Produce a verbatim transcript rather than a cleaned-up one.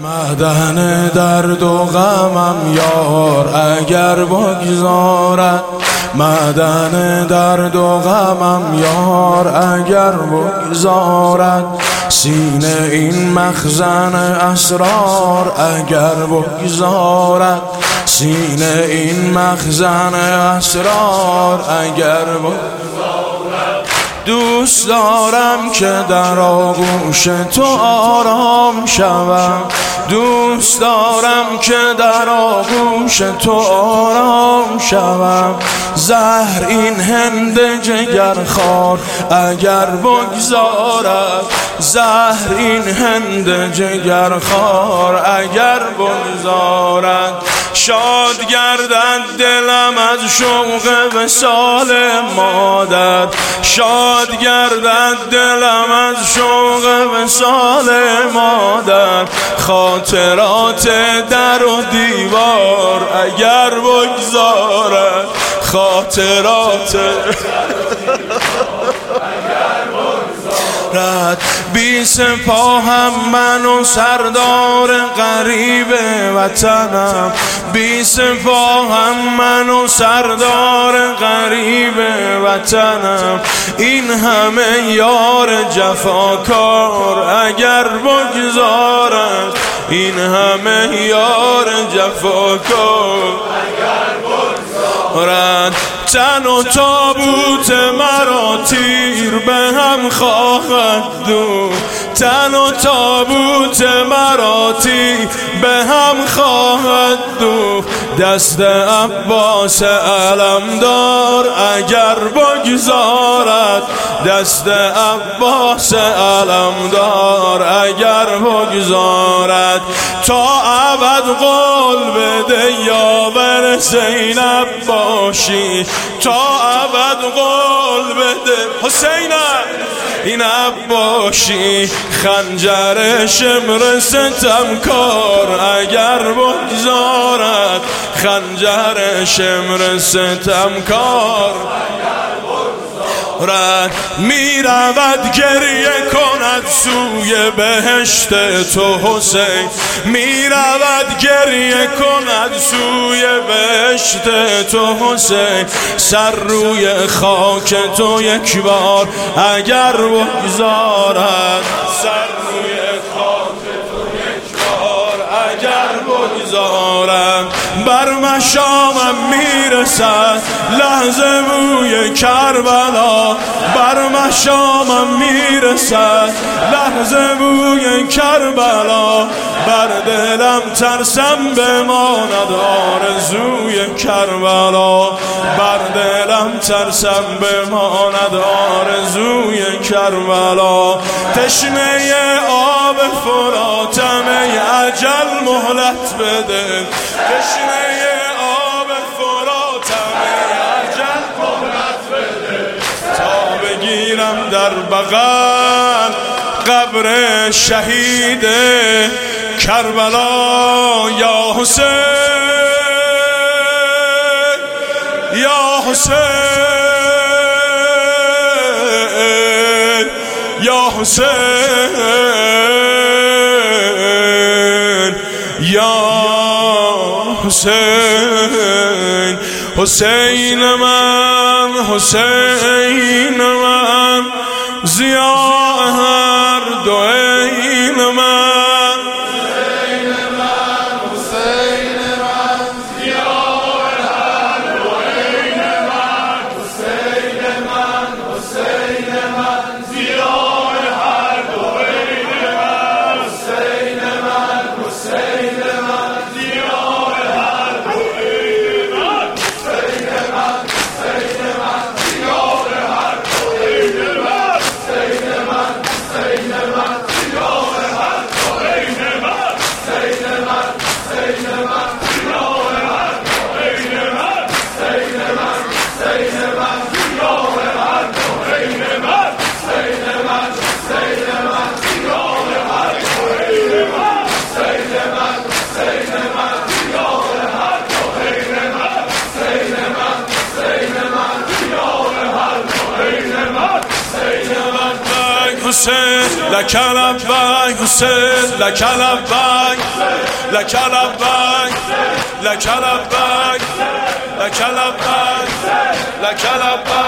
معدن درد و غمم یار اگر بگذارد، معدن درد و غمم یار اگر بگذارد، سینه این مخزن اسرار اگر بگذارد، سینه این مخزن اسرار اگر بگذارد. دوست دارم که در آغوش تو آرام شوم، دوست دارم که در آغوش تو آرام شوم. زهر این هند جگرخوار اگر بگذارد، زهر این هند جگرخوار اگر بگذارد. شاد گردد دلم از شوق وصال مادر، شاد گردد دلم از شوق وصال مادر. خاطرات در و دیوار اگر بگذارد، خاطرات بی سپاهم من و سردار غریب وطنم، بی سپاهم من و سردار غریب وطنم. این همه یار جفاکار اگر بگذارد، این همه یار جفاکار اگر بگذارد. تن و تابوت مرا تیر به هم خواهد دوخت، تن و تابوت مرا تیر به هم خواهد دوخت. دست عباس علمدار اگر بگذارد، دست عباس علمدار اگر بگذارد. تا ابد قول بده یاور زینب باشی، تا ابد قول بده حسینم این باشی. خنجر شمر ستمکار اگر بگذارد، خنجر شمر ستمکار رد می رود گریه کند سوی بهشت تو حسین، می رود گریه کند سوی بهشت تو حسین. سر روی خاک تو یک بار اگر بگذارد، سر روی خاک تو یک بار اگر بگذارد. بر مشامم میرسد لحظه بوی کربلا، بر مشامم میرسد لحظه بوی کربلا. بر دلم ترسم بماند آرزوی کربلا، بر دلم ترسم بماند آرزوی کربلا. تشنه آب فراتم ای اجل مهلت بده، تشنه آب فراتم ای اجل مهلت بده. تا بگیرم در بغل قبر شهید کربلا. یا حسین یا حسین یا حسین یا حسین. حسین من حسین من ضیاء هر دو عین من، حسین من حسین من ضیاء هر دو عین من، حسین من حسین من ضیاء هر دو عین من، حسین من حسین من ضیاء هر دو عین من، حسین من حسین من ضیاء هر دو عین من، حسین من حسین من ضیاء هر دو عین من، حسین من حسین من ضیاء هر دو عین من، حسین من حسین من ضیاء هر دو عین من، حسین من حسین من ضیاء هر دو عین من، حسین من حسین من ضیاء هر دو عین من، حسین من حسین من ضیاء هر دو عین من، حسین من. حسین لک لبیک حسین لک لبیک لك لبیک لك لبیک لك لبیک لك لبیک